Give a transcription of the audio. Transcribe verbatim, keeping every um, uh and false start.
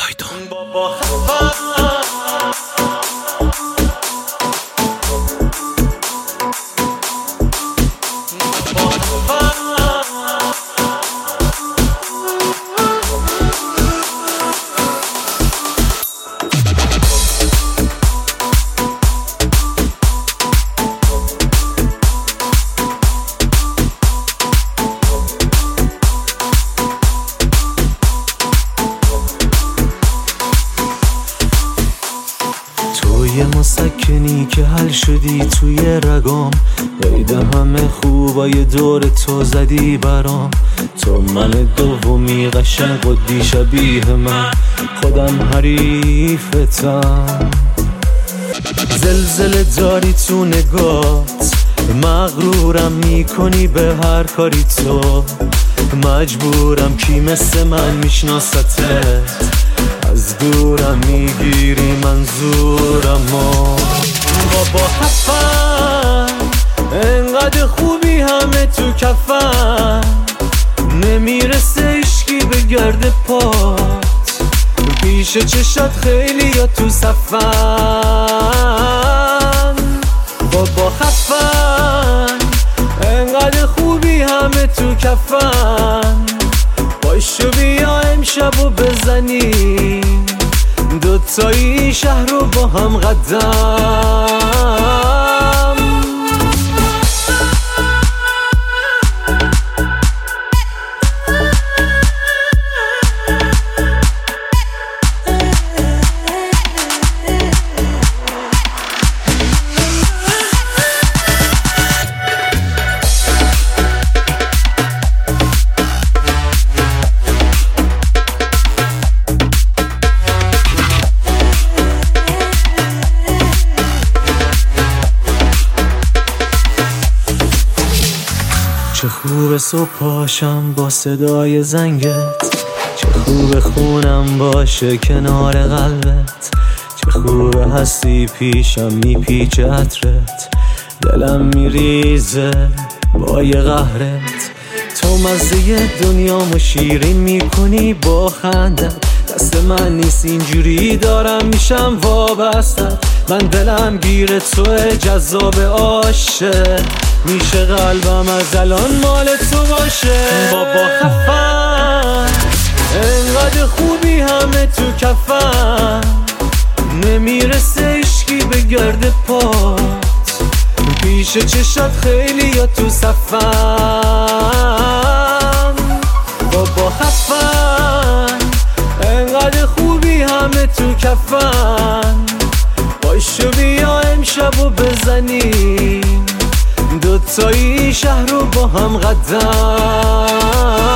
آیدون. یه مسکنی که حل شدی توی رگام، قید همه خوبای دور تو زدی برام. تو من دومی قشنگ قدی شبیه من، خودم حریفتم. زلزله داری تو نگات، مغرورم میکنی به هر کاری تو. مجبورم کی مثل من میشناستت، از دورم میگیری منظورمو. بابا خفن انقدر خوبی همه تو کفن، نمیرسه عشقی به گرد پات. پیش چشات خیلی یا تو صفن. بابا خفن انقدر خوبی همه تو کفن، باشو بیا امشبو بزنیم دوتایی شهر رو با هم قدم. چه خوب صبح پاشم با صدای زنگت، چه خوب خونم باشه کنار قلبت. چه خوب هستی پیشم میپیچه عطرت، دلم میریزه با یه قهرت. تو مزه دنیامو شیرین میکنی با خندت، دست من نیست اینجوری دارم میشم وابستت. من دلم گیر توه جذاب عاشق، میشه قلبم از الان مال تو باشه. بابا خفن انقدر خوبی همه تو کفن، نمیرسه عشقی به گرد پات. پیش چشات خیلی یا تو صفن. بابا خفن انقدر خوبی همه تو کفن، باشو بیا امشبو بزنیم دوتایی شهر رو با هم قدم.